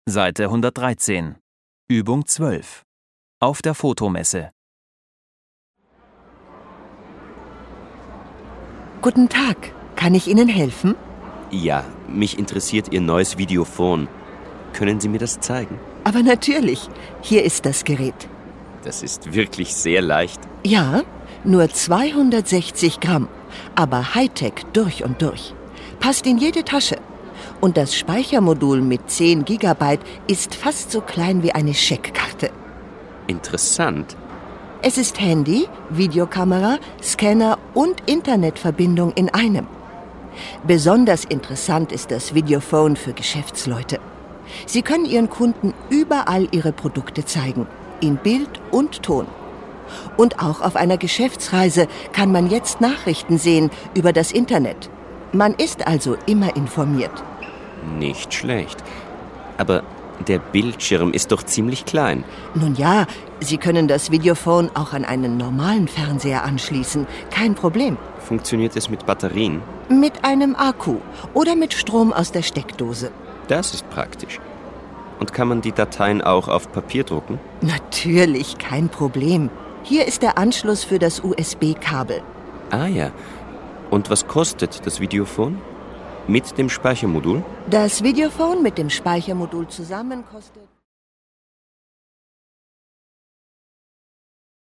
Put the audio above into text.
Seite 113. Übung 12. Auf der Fotomesse. Guten Tag, kann ich Ihnen helfen? Ja, mich interessiert Ihr neues Videophon. Können Sie mir das zeigen? Aber natürlich, hier ist das Gerät. Das ist wirklich sehr leicht. Ja, nur 260 Gramm, aber Hightech durch und durch. Passt in jede Tasche. Und das Speichermodul mit 10 Gigabyte ist fast so klein wie eine Scheckkarte. Interessant. Es ist Handy, Videokamera, Scanner und Internetverbindung in einem. Besonders interessant ist das Videophone für Geschäftsleute. Sie können Ihren Kunden überall Ihre Produkte zeigen, in Bild und Ton. Und auch auf einer Geschäftsreise kann man jetzt Nachrichten sehen über das Internet. Man ist also immer informiert. Nicht schlecht. Aber der Bildschirm ist doch ziemlich klein. Nun ja, Sie können das Videophone auch an einen normalen Fernseher anschließen. Kein Problem. Funktioniert es mit Batterien? Mit einem Akku oder mit Strom aus der Steckdose. Das ist praktisch. Und kann man die Dateien auch auf Papier drucken? Natürlich, kein Problem. Hier ist der Anschluss für das USB-Kabel. Ah ja. Und was kostet das Videophon? Mit dem Speichermodul? Das Videophone mit dem Speichermodul zusammen kostet...